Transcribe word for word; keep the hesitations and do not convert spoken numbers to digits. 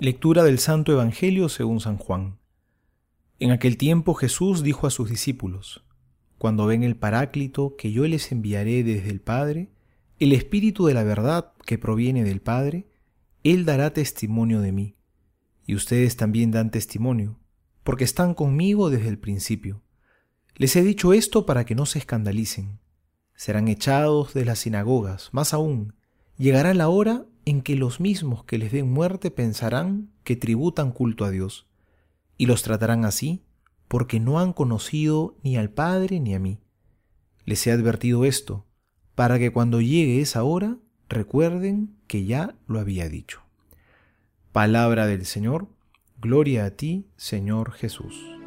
Lectura del Santo Evangelio según San Juan. En aquel tiempo Jesús dijo a sus discípulos: Cuando ven el Paráclito que yo les enviaré desde el Padre, el Espíritu de la verdad que proviene del Padre, Él dará testimonio de mí. Y ustedes también dan testimonio, porque están conmigo desde el principio. Les he dicho esto para que no se escandalicen. Serán echados de las sinagogas, más aún, llegará la hora en que los mismos que les den muerte pensarán que tributan culto a Dios, y los tratarán así porque no han conocido ni al Padre ni a mí. Les he advertido esto, para que cuando llegue esa hora recuerden que ya lo había dicho. Palabra del Señor, gloria a ti, Señor Jesús.